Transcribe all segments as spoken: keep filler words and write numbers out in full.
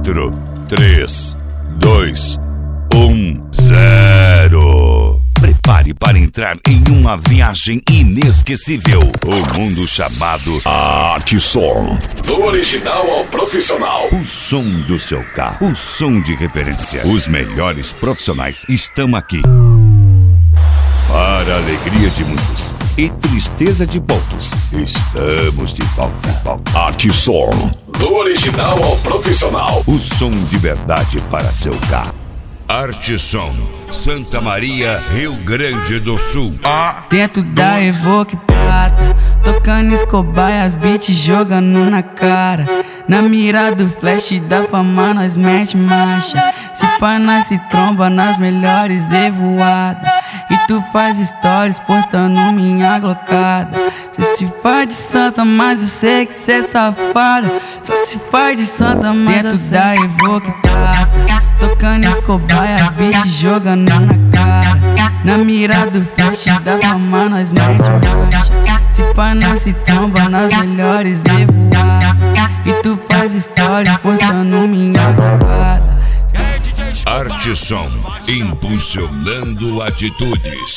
quatro, três, dois, um, zero. Prepare para entrar em uma viagem inesquecível. O mundo chamado Artisson. Do original ao profissional. O som do seu carro. O som de referência. Os melhores profissionais estão aqui. Para a alegria de muitos e tristeza de poucos, estamos de volta. Artisson. Do original ao profissional. O som de verdade para seu carro. Artisson, Santa Maria, Rio Grande do Sul. Ah, dentro da Evoque Prata, tocando Escobar e as beats jogando na cara. Na mira do flash da fama nós mete marcha. Se pá nós se tromba nas melhores evoadas. E tu faz stories postando minha glocada. Cê se faz de santa, mas eu sei que cê é safada. Só se faz de santa, mas dentro da Evoque Prata, tocando Escobar e as beats jogando na cara. Na mira do flash da fama nós mete marcha. Se pá nós se tromba nas melhores evoadas. E tu faz stories postando minha glocada. Artisson, impulsionando atitudes.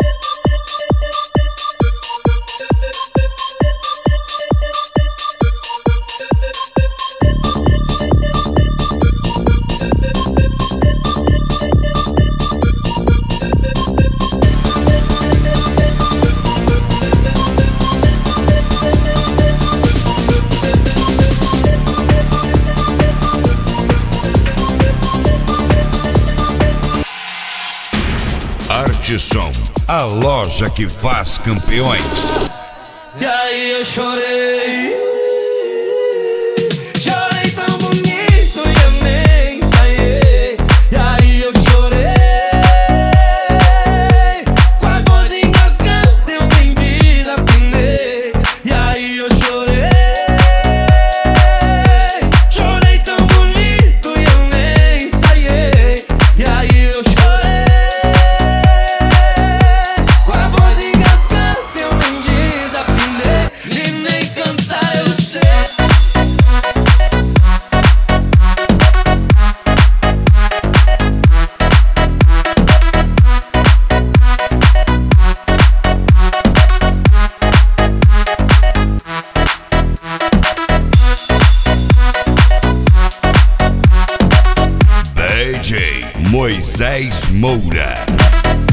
Artisson, a loja que faz campeões. E aí eu chorei, chorei tão bonito e eu nem ensaiei. E aí eu chorei, com a voz engasgada eu nem desafinei. E aí eu chorei, chorei tão bonito e eu nem ensaiei. E aí eu chorei. D J Moisés Moura.